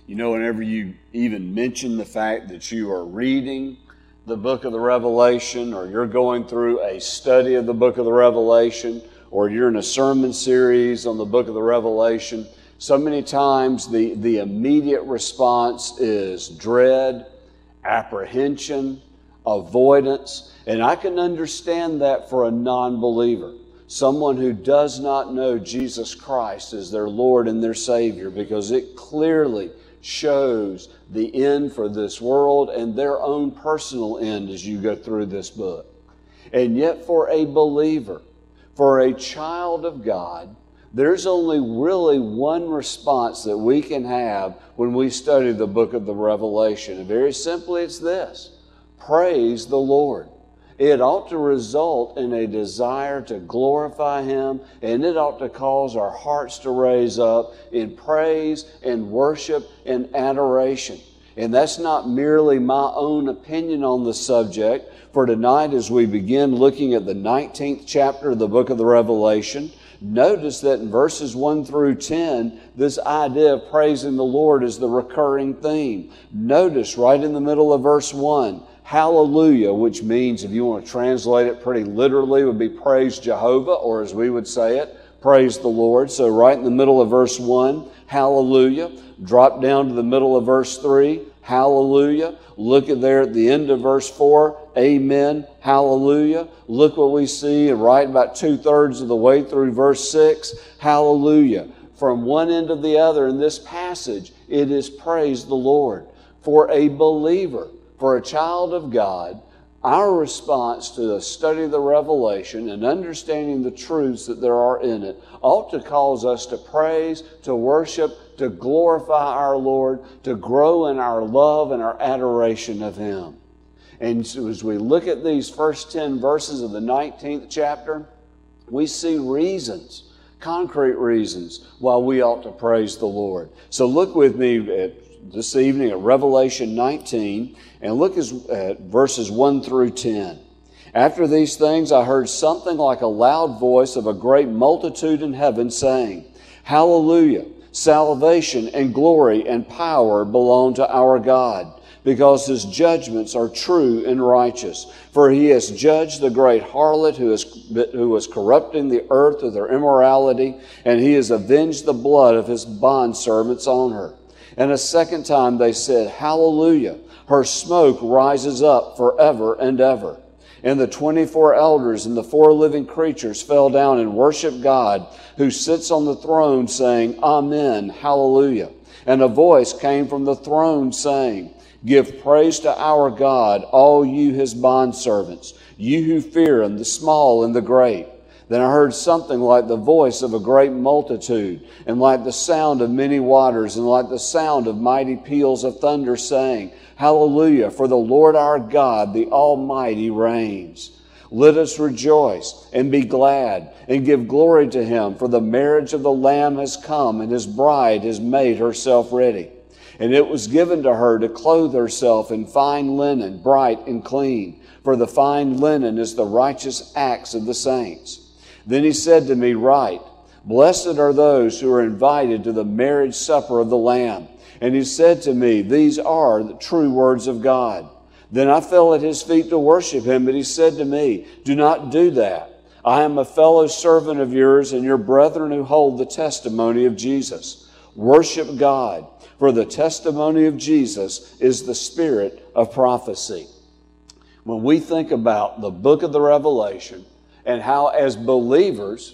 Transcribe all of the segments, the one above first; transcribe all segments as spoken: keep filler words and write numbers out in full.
You know, whenever you even mention the fact that you are reading the book of the Revelation, or you're going through a study of the book of the Revelation, or you're in a sermon series on the book of the Revelation, so many times the, the immediate response is dread, apprehension, avoidance. And I can understand that for a non-believer, someone who does not know Jesus Christ as their Lord and their Savior, because it clearly shows the end for this world and their own personal end as you go through this book. And yet for a believer, for a child of God, there's only really one response that we can have when we study the book of the Revelation. And very simply, it's this: praise the Lord. It ought to result in a desire to glorify Him, and it ought to cause our hearts to raise up in praise and worship and adoration. And that's not merely my own opinion on the subject. For tonight, as we begin looking at the nineteenth chapter of the book of the Revelation, notice that in verses one through ten, this idea of praising the Lord is the recurring theme. Notice right in the middle of verse one, hallelujah, which means, if you want to translate it pretty literally, would be praise Jehovah, or as we would say it, praise the Lord. So right in the middle of verse one, hallelujah. Drop down to the middle of verse three, hallelujah. Look at there at the end of verse four, amen, hallelujah. Look what we see right about two-thirds of the way through verse six, hallelujah. From one end to the other in this passage, it is praise the Lord. For a believer, for a child of God, our response to the study of the Revelation and understanding the truths that there are in it ought to cause us to praise, to worship, to glorify our Lord, to grow in our love and our adoration of Him. And so as we look at these first ten verses of the nineteenth chapter, we see reasons, concrete reasons, why we ought to praise the Lord. So look with me at, this evening at Revelation nineteen, and look at verses one through ten. After these things I heard something like a loud voice of a great multitude in heaven saying, hallelujah, salvation and glory and power belong to our God, because His judgments are true and righteous. For He has judged the great harlot who is, who was corrupting the earth with her immorality, and He has avenged the blood of His bondservants on her. And a second time they said, hallelujah, her smoke rises up forever and ever. And the twenty-four elders and the four living creatures fell down and worshiped God, who sits on the throne, saying, amen, hallelujah. And a voice came from the throne saying, give praise to our God, all you His bondservants, you who fear Him, the small and the great. Then I heard something like the voice of a great multitude, and like the sound of many waters, and like the sound of mighty peals of thunder, saying, hallelujah, for the Lord our God, the Almighty, reigns. Let us rejoice and be glad and give glory to Him, for the marriage of the Lamb has come, and His bride has made herself ready. And it was given to her to clothe herself in fine linen, bright and clean, for the fine linen is the righteous acts of the saints. Then He said to me, write, blessed are those who are invited to the marriage supper of the Lamb. And He said to me, these are the true words of God. Then I fell at His feet to worship Him, but He said to me, do not do that. I am a fellow servant of yours and your brethren who hold the testimony of Jesus. Worship God, for the testimony of Jesus is the spirit of prophecy. When we think about the book of the Revelation, and how as believers,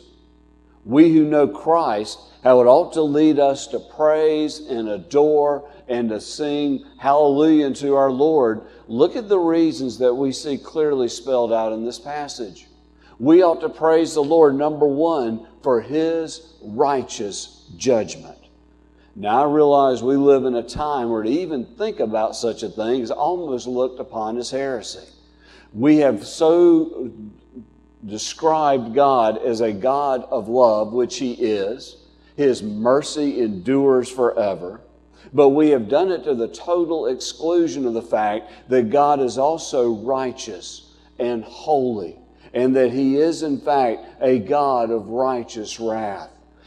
we who know Christ, how it ought to lead us to praise and adore and to sing hallelujah unto our Lord, look at the reasons that we see clearly spelled out in this passage. We ought to praise the Lord, number one, for His righteous judgment. Now I realize we live in a time where to even think about such a thing is almost looked upon as heresy. We have so described God as a God of love, which He is. His mercy endures forever. But we have done it to the total exclusion of the fact that God is also righteous and holy, and that He is in fact a God of righteous wrath.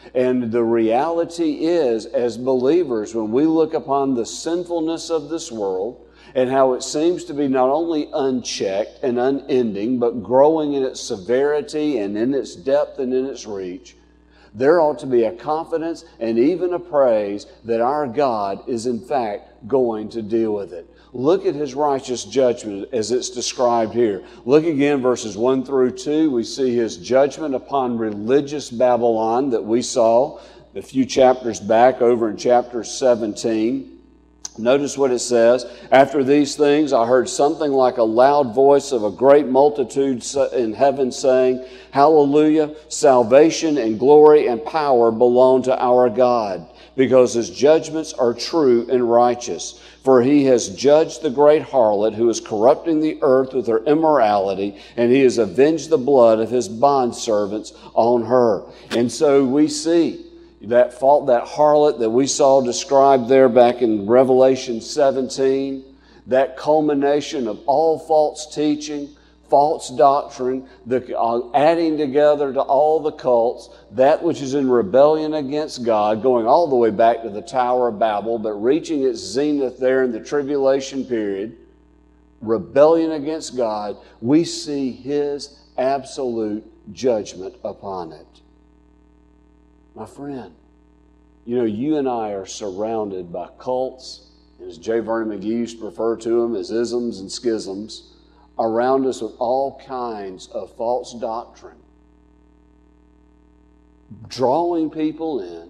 And the reality is, as believers, when we look upon the sinfulness of this world and how it seems to be not only unchecked and unending, but growing in its severity and in its depth and in its reach, there ought to be a confidence and even a praise that our God is in fact going to deal with it. Look at His righteous judgment as it's described here. Look again, verses one through two. We see His judgment upon religious Babylon that we saw a few chapters back over in chapter seventeen. Notice what it says. After these things, I heard something like a loud voice of a great multitude in heaven saying, Hallelujah! Salvation and glory and power belong to our God, because His judgments are true and righteous. For He has judged the great harlot who is corrupting the earth with her immorality, and He has avenged the blood of His bondservants on her. And so we see that fault, that harlot that we saw described there back in Revelation seventeen, that culmination of all false teaching, false doctrine, the uh, adding together to all the cults, that which is in rebellion against God, going all the way back to the Tower of Babel, but reaching its zenith there in the tribulation period, rebellion against God, we see His absolute judgment upon it. My friend, you know, you and I are surrounded by cults, and as J. Vernon McGee used to refer to them as isms and schisms, around us with all kinds of false doctrine, drawing people in,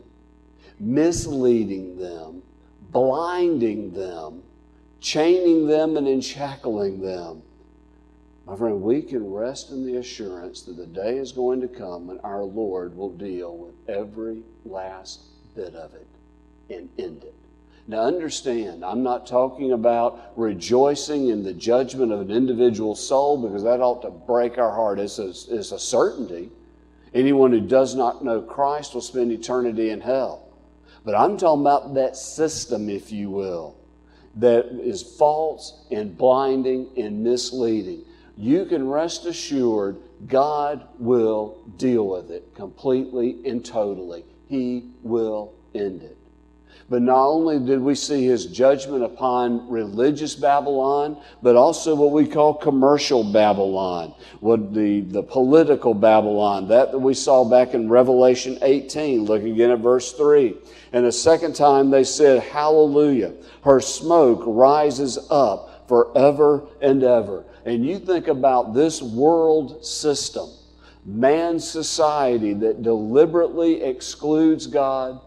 misleading them, blinding them, chaining them and enshackling them. My friend, we can rest in the assurance that the day is going to come when our Lord will deal with every last bit of it and end it. Now understand, I'm not talking about rejoicing in the judgment of an individual soul, because that ought to break our heart. It's a, it's a certainty. Anyone who does not know Christ will spend eternity in hell. But I'm talking about that system, if you will, that is false and blinding and misleading. You can rest assured God will deal with it completely and totally. He will end it. But not only did we see His judgment upon religious Babylon, but also what we call commercial Babylon, what the, the political Babylon, that that we saw back in Revelation eighteen. Look again at verse three. And the second time they said, Hallelujah! Her smoke rises up forever and ever. And you think about this world system, man's society that deliberately excludes God,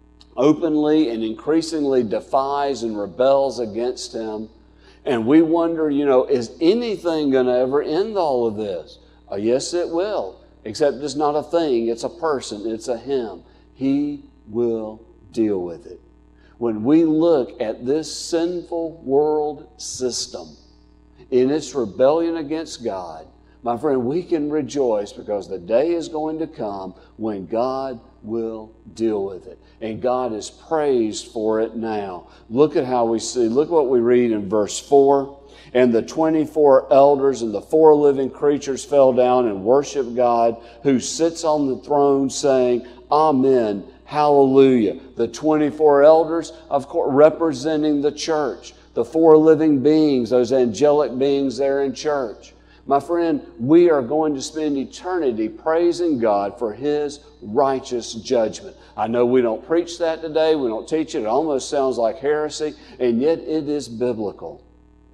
openly and increasingly defies and rebels against Him. And we wonder, you know, is anything going to ever end all of this? Oh, yes, it will. Except it's not a thing, it's a person, it's a Him. He will deal with it. When we look at this sinful world system in its rebellion against God, my friend, we can rejoice, because the day is going to come when God will deal with it. And God is praised for it now. Look at how we see, look what we read in verse four. And the twenty-four elders and the four living creatures fell down and worshiped God who sits on the throne, saying, Amen, hallelujah. The twenty-four elders, of course, representing the church. The four living beings, those angelic beings there in church. My friend, we are going to spend eternity praising God for His righteous judgment. I know we don't preach that today, we don't teach it, it almost sounds like heresy, and yet it is biblical.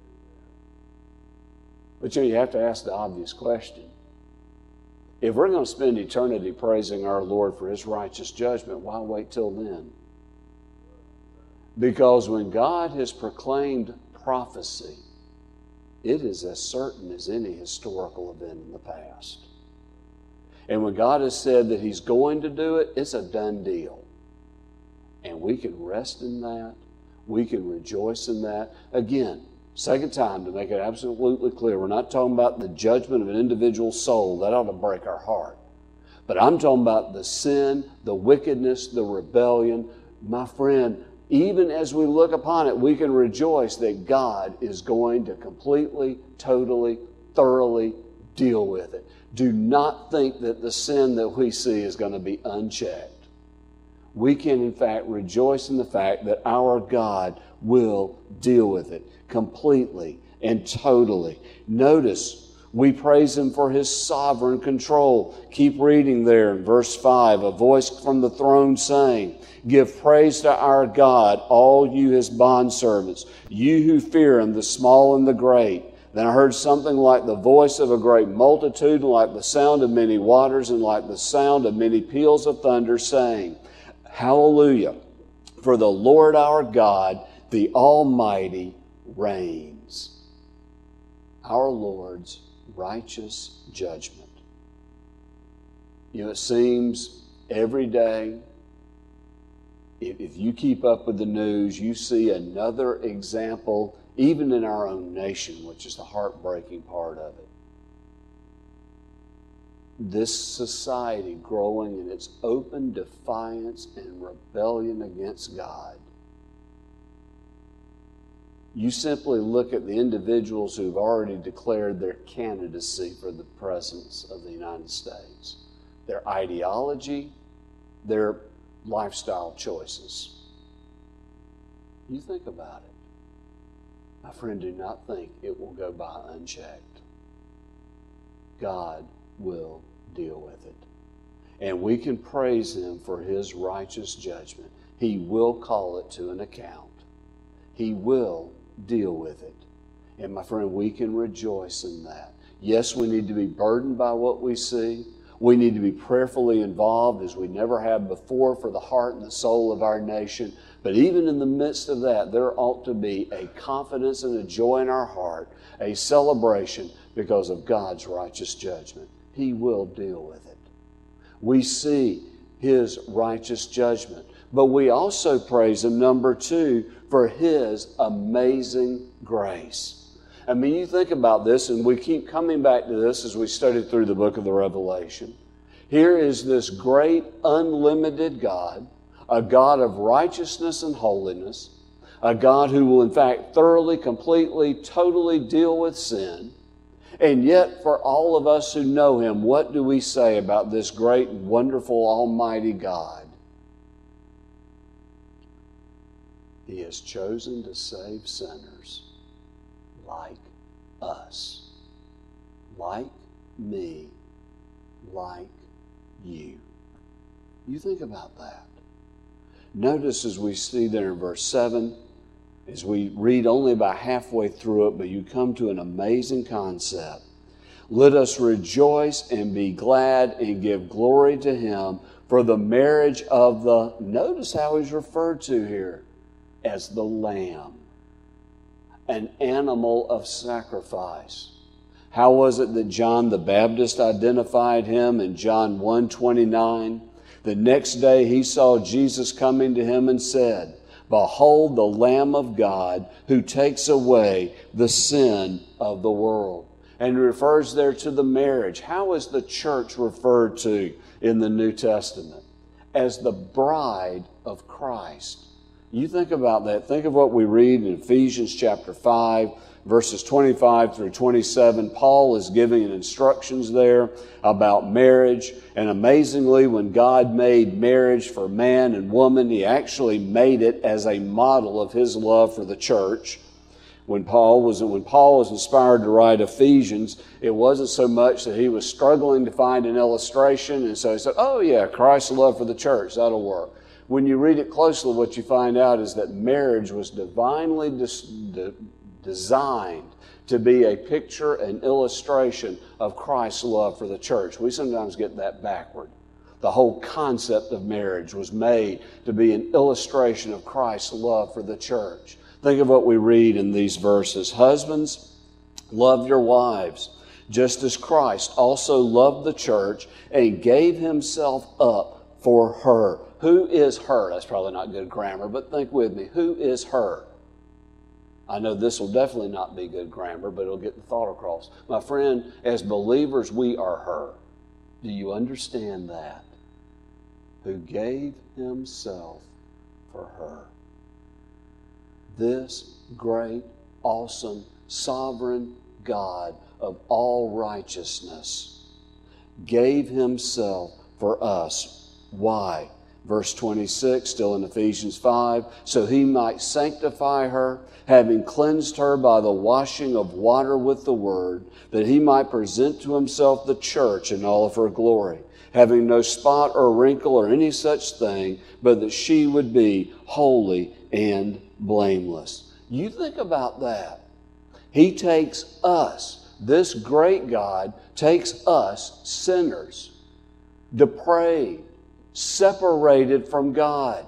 But you know, you have to ask the obvious question. If we're going to spend eternity praising our Lord for His righteous judgment, why wait till then? Because when God has proclaimed prophecy, it is as certain as any historical event in the past. And when God has said that He's going to do it, it's a done deal. And we can rest in that. We can rejoice in that. Again, second time to make it absolutely clear, we're not talking about the judgment of an individual soul. That ought to break our heart. But I'm talking about the sin, the wickedness, the rebellion. My friend, even as we look upon it, we can rejoice that God is going to completely, totally, thoroughly deal with it. Do not think that the sin that we see is going to be unchecked. we can in fact rejoice in the fact that our God will deal with it completely and totally. Notice, we praise Him for His sovereign control. Keep reading there in verse five, a voice from the throne saying, "Give praise to our God, all you His bondservants, you who fear Him, the small and the great." Then I heard something like the voice of a great multitude, and like the sound of many waters, and like the sound of many peals of thunder, saying, "Hallelujah, for the Lord our God, the Almighty, reigns." Our Lord's righteous judgment. You know, it seems every day, if, if you keep up with the news, you see another example, even in our own nation, which is the heartbreaking part of it. This society growing in its open defiance and rebellion against God. You simply look at the individuals who've already declared their candidacy for the presidency of the United States, their ideology, their lifestyle choices. You think about it. My friend, do not think it will go by unchecked. God will deal with it. And we can praise Him for His righteous judgment. He will call it to an account. He will deal with it. And my friend, we can rejoice in that. Yes, we need to be burdened by what we see. We need to be prayerfully involved as we never have before for the heart and the soul of our nation. But even in the midst of that, there ought to be a confidence and a joy in our heart, a celebration because of God's righteous judgment. He will deal with it. We see His righteous judgment, but we also praise Him, number two, for His amazing grace. I mean, you think about this, and we keep coming back to this as we study through the book of the Revelation. Here is this great, unlimited God, a God of righteousness and holiness, a God who will in fact thoroughly, completely, totally deal with sin. And yet, for all of us who know Him, what do we say about this great, wonderful, almighty God? He has chosen to save sinners like us, like me, like you. You think about that. Notice as we see there in verse seven, as we read only about halfway through it, but you come to an amazing concept. Let us rejoice and be glad and give glory to Him for the marriage of the, notice how He's referred to here, as the Lamb, an animal of sacrifice. How was it that John the Baptist identified Him in John one twenty-nine? The next day he saw Jesus coming to him and said, "Behold the Lamb of God who takes away the sin of the world." And he refers there to the marriage. How is the church referred to in the New Testament? As the bride of Christ. You think about that. Think of what we read in Ephesians chapter five, verses twenty-five through twenty-seven. Paul is giving instructions there about marriage. And amazingly, when God made marriage for man and woman, He actually made it as a model of His love for the church. When Paul was when Paul was inspired to write Ephesians, it wasn't so much that he was struggling to find an illustration, and so he said, "Oh yeah, Christ's love for the church, that'll work." When you read it closely, what you find out is that marriage was divinely dis- de- designed to be a picture, an illustration of Christ's love for the church. We sometimes get that backward. The whole concept of marriage was made to be an illustration of Christ's love for the church. Think of what we read in these verses. Husbands, love your wives, just as Christ also loved the church and gave Himself up for her. Who is her? That's probably not good grammar, but think with me. Who is her? I know this will definitely not be good grammar, but it'll get the thought across. My friend, as believers, we are her. Do you understand that? Who gave Himself for her. This great, awesome, sovereign God of all righteousness gave Himself for us. Why? Verse twenty-six, still in Ephesians five, so he might sanctify her, having cleansed her by the washing of water with the word, that he might present to himself the church in all of her glory, having no spot or wrinkle or any such thing, but that she would be holy and blameless. You think about that. He takes us, this great God takes us sinners, depraved, separated from God.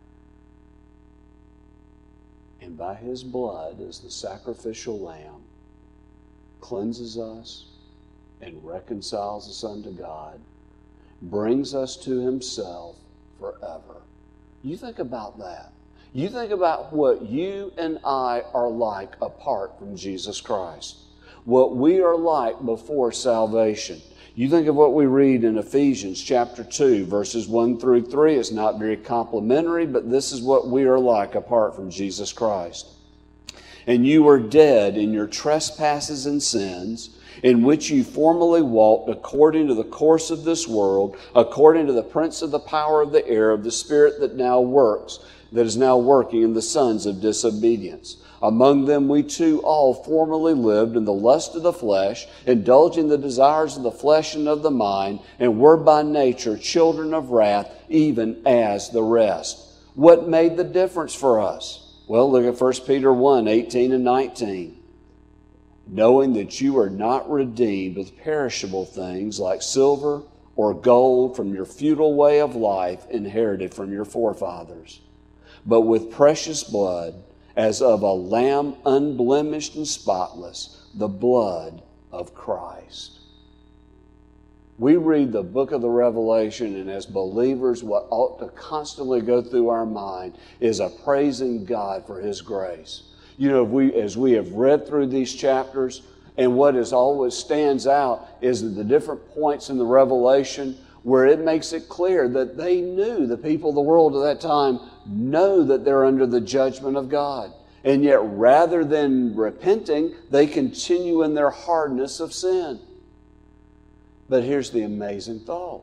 And by his blood as the sacrificial lamb, cleanses us and reconciles us unto God, brings us to himself forever. You think about that. You think about what you and I are like apart from Jesus Christ. What we are like before salvation. You think of what we read in Ephesians chapter two, verses one through three. It's not very complimentary, but this is what we are like apart from Jesus Christ. And you were dead in your trespasses and sins, in which you formerly walked according to the course of this world, according to the prince of the power of the air, of the spirit that now works, that is now working in the sons of disobedience. Among them we too all formerly lived in the lust of the flesh, indulging the desires of the flesh and of the mind, and were by nature children of wrath, even as the rest. What made the difference for us? Well, look at First Peter one, eighteen and nineteen. Knowing that you are not redeemed with perishable things like silver or gold from your futile way of life inherited from your forefathers, but with precious blood, as of a lamb unblemished and spotless, the blood of Christ. We read the book of the Revelation, and as believers, what ought to constantly go through our mind is a praising God for his grace. You know, if we, as we have read through these chapters, and what is always stands out is that the different points in the Revelation where it makes it clear that they knew, the people of the world at that time know that they're under the judgment of God. And yet, rather than repenting, they continue in their hardness of sin. But here's the amazing thought.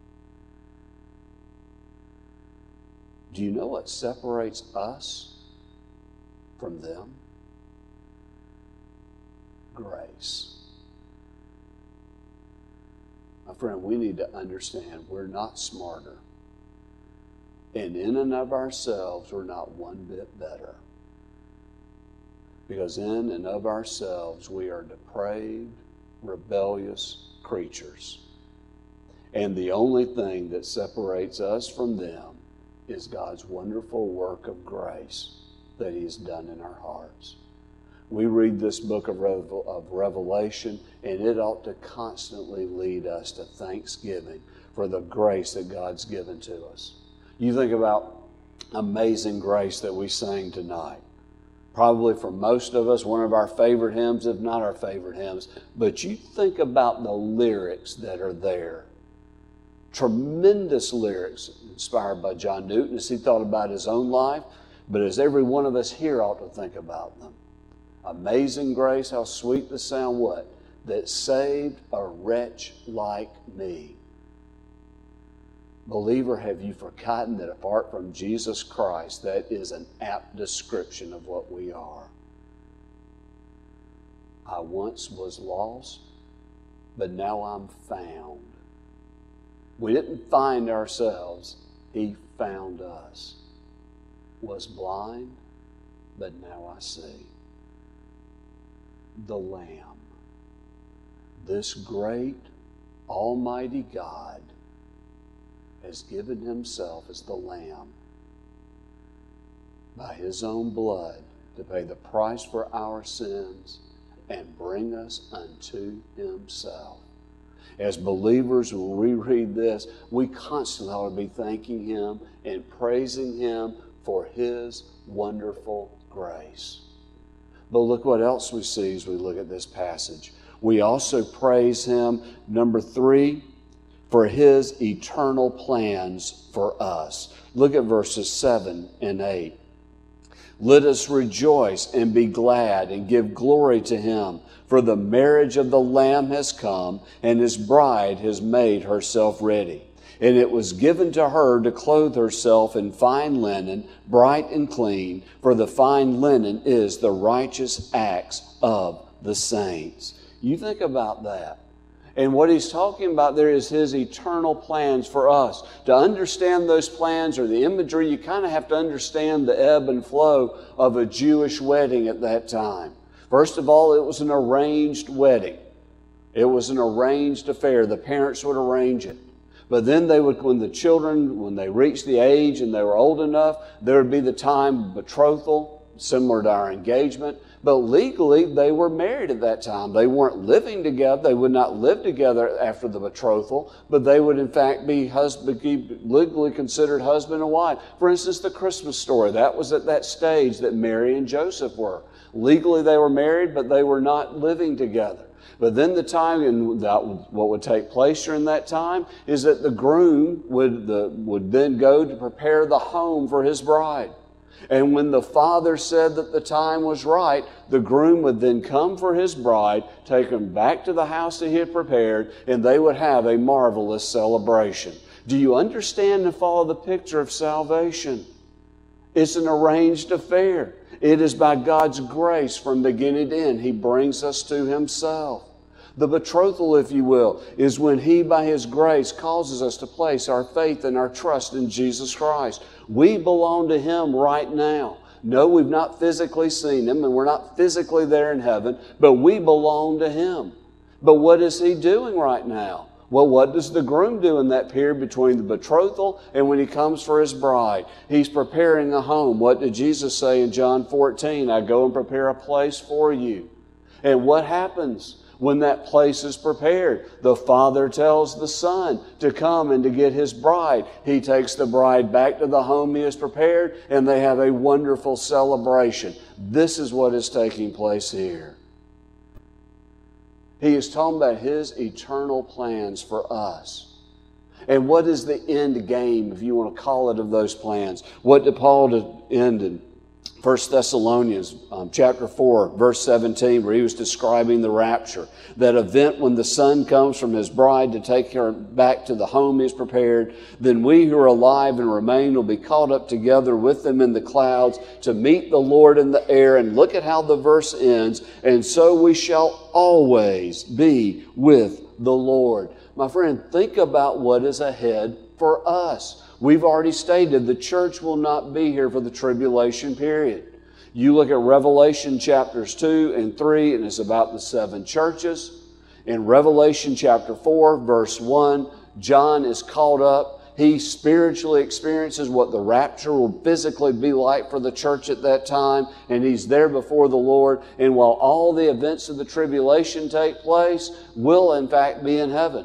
Do you know what separates us from them? Grace. My friend, we need to understand we're not smarter. And in and of ourselves, we're not one bit better. Because in and of ourselves, we are depraved, rebellious creatures. And the only thing that separates us from them is God's wonderful work of grace that he has done in our hearts. We read this book of Revelation, and it ought to constantly lead us to thanksgiving for the grace that God's given to us. You think about Amazing Grace that we sang tonight. Probably for most of us, one of our favorite hymns, if not our favorite hymns. But you think about the lyrics that are there. Tremendous lyrics inspired by John Newton as he thought about his own life, but as every one of us here ought to think about them. Amazing grace, how sweet the sound, what? That saved a wretch like me. Believer, have you forgotten that apart from Jesus Christ, that is an apt description of what we are? I once was lost, but now I'm found. We didn't find ourselves. He found us. Was blind, but now I see. The Lamb, this great, almighty God, has given himself as the Lamb by his own blood to pay the price for our sins and bring us unto himself. As believers, when we read this, we constantly ought to be thanking him and praising him for his wonderful grace. But look what else we see as we look at this passage. We also praise him, number three, for his eternal plans for us. Look at verses seven and eight. Let us rejoice and be glad and give glory to him, for the marriage of the Lamb has come, and his bride has made herself ready. And it was given to her to clothe herself in fine linen, bright and clean, for the fine linen is the righteous acts of the saints. You think about that. And what he's talking about there is his eternal plans for us. To understand those plans or the imagery, you kind of have to understand the ebb and flow of a Jewish wedding at that time. First of all, it was an arranged wedding. It was an arranged affair. The parents would arrange it. But then they would, when the children, when they reached the age and they were old enough, there would be the time of betrothal, similar to our engagement. But legally, they were married at that time. They weren't living together. They would not live together after the betrothal, but they would in fact be husband, be legally considered husband and wife. For instance, the Christmas story, that was at that stage that Mary and Joseph were. Legally, they were married, but they were not living together. But then the time, and that, what would take place during that time, is that the groom would, the, would then go to prepare the home for his bride. And when the father said that the time was right, the groom would then come for his bride, take him back to the house that he had prepared, and they would have a marvelous celebration. Do you understand and follow the picture of salvation? It's an arranged affair. It is by God's grace from beginning to end. He brings us to Himself. The betrothal, if you will, is when He, by His grace, causes us to place our faith and our trust in Jesus Christ. We belong to Him right now. No, we've not physically seen Him, and we're not physically there in heaven, but we belong to Him. But what is He doing right now? Well, what does the groom do in that period between the betrothal and when he comes for his bride? He's preparing a home. What did Jesus say in John fourteen? I go and prepare a place for you. And what happens when that place is prepared? The Father tells the Son to come and to get His bride. He takes the bride back to the home He has prepared, and they have a wonderful celebration. This is what is taking place here. He is talking about His eternal plans for us. And what is the end game, if you want to call it, of those plans? What did Paul end in First Thessalonians um, chapter four, verse seventeen, where he was describing the rapture, that event when the Son comes from His bride to take her back to the home He's prepared, then we who are alive and remain will be caught up together with them in the clouds to meet the Lord in the air. And look at how the verse ends, and so we shall always be with the Lord. My friend, think about what is ahead for us. We've already stated the church will not be here for the tribulation period. You look at Revelation chapters two and three, and it's about the seven churches. In Revelation chapter four, verse one, John is caught up. He spiritually experiences what the rapture will physically be like for the church at that time, and he's there before the Lord. And while all the events of the tribulation take place, we'll in fact be in heaven.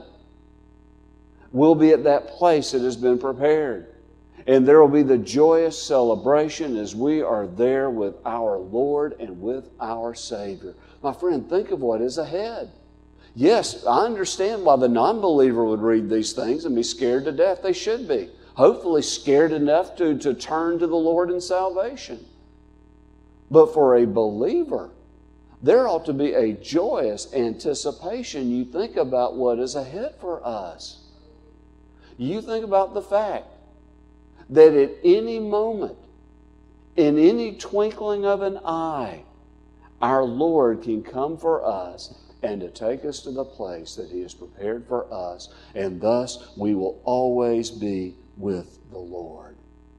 We'll be at that place that has been prepared. And there will be the joyous celebration as we are there with our Lord and with our Savior. My friend, think of what is ahead. Yes, I understand why the non-believer would read these things and be scared to death. They should be. Hopefully scared enough to, to turn to the Lord in salvation. But for a believer, there ought to be a joyous anticipation. You think about what is ahead for us. You think about the fact that at any moment, in any twinkling of an eye, our Lord can come for us and to take us to the place that He has prepared for us, and thus we will always be with the Lord.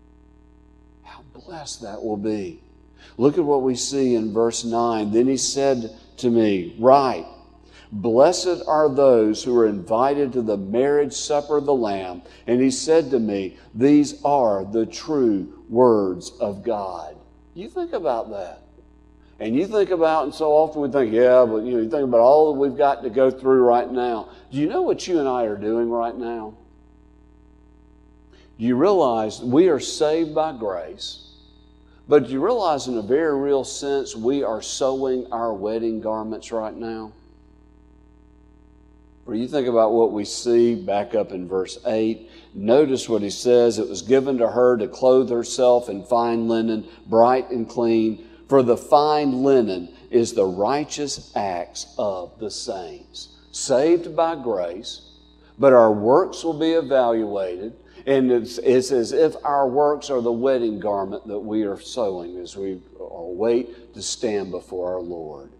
How blessed that will be. Look at what we see in verse nine. Then He said to me, "Write, blessed are those who are invited to the marriage supper of the Lamb." And He said to me, "These are the true words of God." You think about that. And you think about, and so often we think, yeah, but you know, you think about all that we've got to go through right now. Do you know what you and I are doing right now? Do you realize we are saved by grace? But do you realize in a very real sense we are sewing our wedding garments right now? Or you think about what we see back up in verse eight. Notice what he says. It was given to her to clothe herself in fine linen, bright and clean. For the fine linen is the righteous acts of the saints. Saved by grace, but our works will be evaluated. And it's, it's as if our works are the wedding garment that we are sewing as we await to stand before our Lord.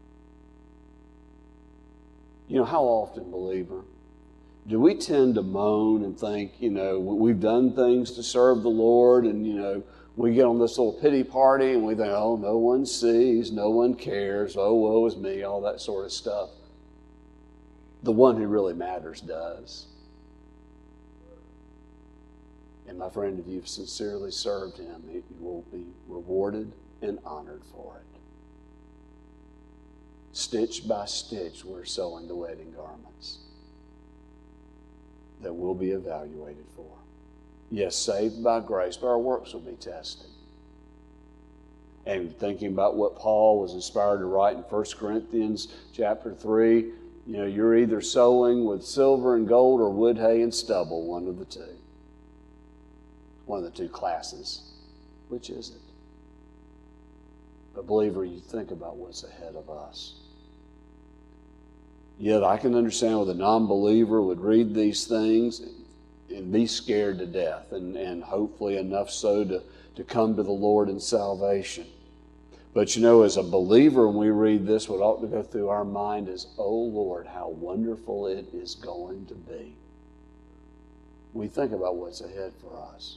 You know, how often, believer, do we tend to moan and think, you know, we've done things to serve the Lord, and, you know, we get on this little pity party and we think, oh, no one sees, no one cares, oh, woe is me, all that sort of stuff. The one who really matters does. And my friend, if you've sincerely served Him, you will be rewarded and honored for it. Stitch by stitch, we're sewing the wedding garments that we'll be evaluated for. Yes, saved by grace, but our works will be tested. And thinking about what Paul was inspired to write in First Corinthians chapter three, you know, you're either sowing with silver and gold or wood, hay, and stubble, one of the two. One of the two classes. Which is it? But believer, you think about what's ahead of us. Yet I can understand why the non-believer would read these things and be scared to death, and, and hopefully enough so to, to come to the Lord in salvation. But you know, as a believer, when we read this, what ought to go through our mind is, oh Lord, how wonderful it is going to be. We think about what's ahead for us.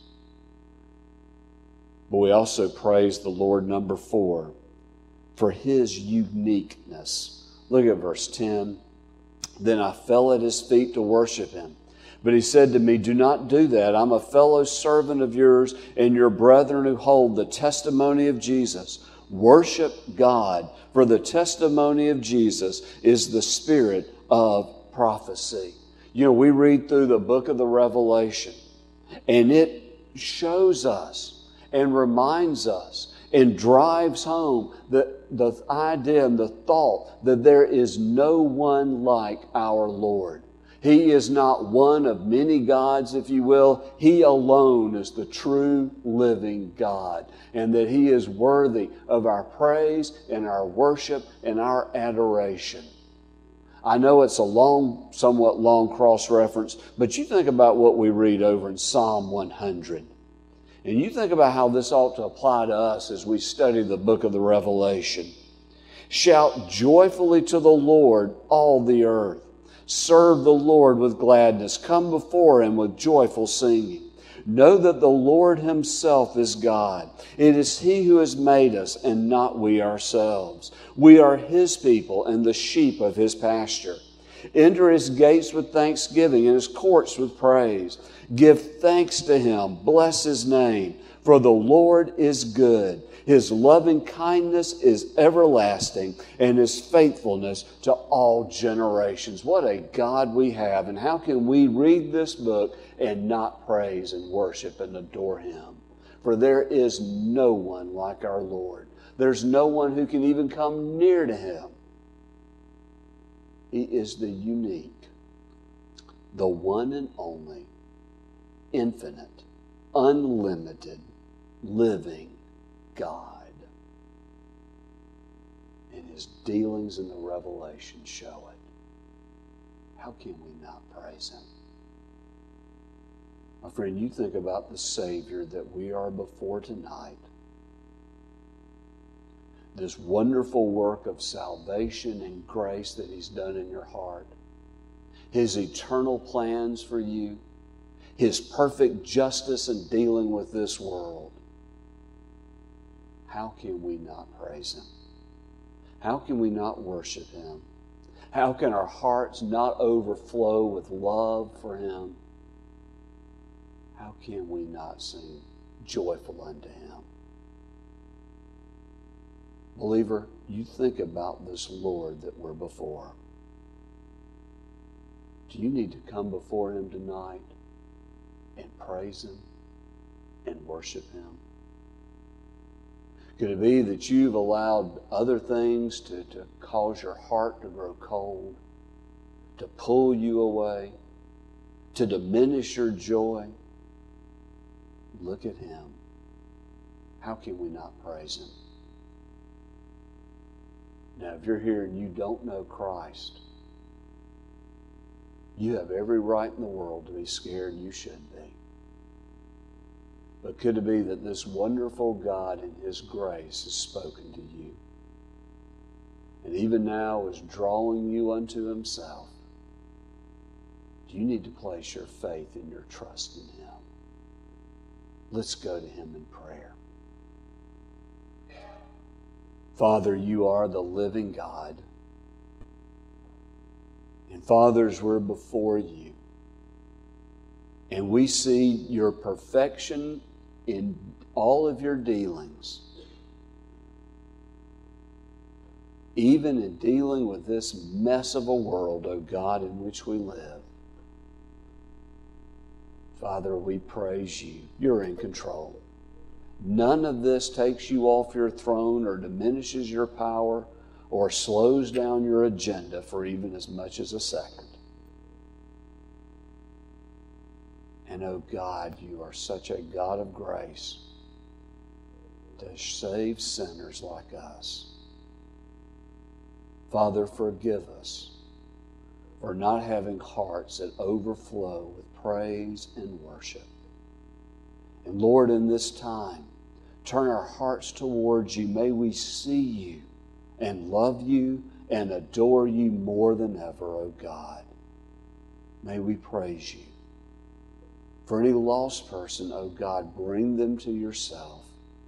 But we also praise the Lord, number four, for His uniqueness. Look at verse ten. Then I fell at His feet to worship Him. But He said to me, do not do that. I'm a fellow servant of yours and your brethren who hold the testimony of Jesus. Worship God, for the testimony of Jesus is the spirit of prophecy. You know, we read through the book of the Revelation, and it shows us and reminds us and drives home the, the idea and the thought that there is no one like our Lord. He is not one of many gods, if you will. He alone is the true living God, and that He is worthy of our praise and our worship and our adoration. I know it's a long, somewhat long cross-reference, but you think about what we read over in Psalm one hundred. And you think about how this ought to apply to us as we study the book of the Revelation. Shout joyfully to the Lord, all the earth. Serve the Lord with gladness. Come before Him with joyful singing. Know that the Lord Himself is God. It is He who has made us and not we ourselves. We are His people and the sheep of His pasture. Enter His gates with thanksgiving and His courts with praise. Give thanks to Him. Bless His name. For the Lord is good. His loving kindness is everlasting, and His faithfulness to all generations. What a God we have. And how can we read this book and not praise and worship and adore Him? For there is no one like our Lord. There's no one who can even come near to Him. He is the unique, the one and only, infinite, unlimited, living God. And His dealings in the Revelation show it. How can we not praise Him? My friend, you think about the Savior that we are before tonight. This wonderful work of salvation and grace that He's done in your heart. His eternal plans for you. His perfect justice in dealing with this world. How can we not praise Him? How can we not worship Him? How can our hearts not overflow with love for Him? How can we not sing joyful unto Him? Believer, you think about this Lord that we're before. Do you need to come before Him tonight and praise Him and worship Him? Could it be that you've allowed other things to, to cause your heart to grow cold, to pull you away, to diminish your joy? Look at Him. How can we not praise Him? Now, if you're here and you don't know Christ, You have every right in the world to be scared, and you should be. But could it be that this wonderful God in His grace has spoken to you, and even now is drawing you unto Himself? You need to place your faith and your trust in Him. Let's go to Him in prayer. Father, You are the living God. And fathers, we're before You. And we see Your perfection in all of Your dealings. Even in dealing with this mess of a world, O God, in which we live. Father, we praise You. You're in control. None of this takes You off Your throne or diminishes Your power or slows down Your agenda for even as much as a second. And oh God, You are such a God of grace to save sinners like us. Father, forgive us for not having hearts that overflow with praise and worship. And Lord, in this time, turn our hearts towards You. May we see You and love You and adore You more than ever, O God. May we praise You. For any lost person, O God, bring them to Yourself.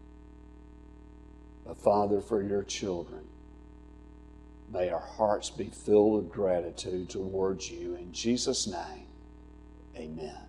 But Father, for Your children, may our hearts be filled with gratitude towards You. In Jesus' name, amen.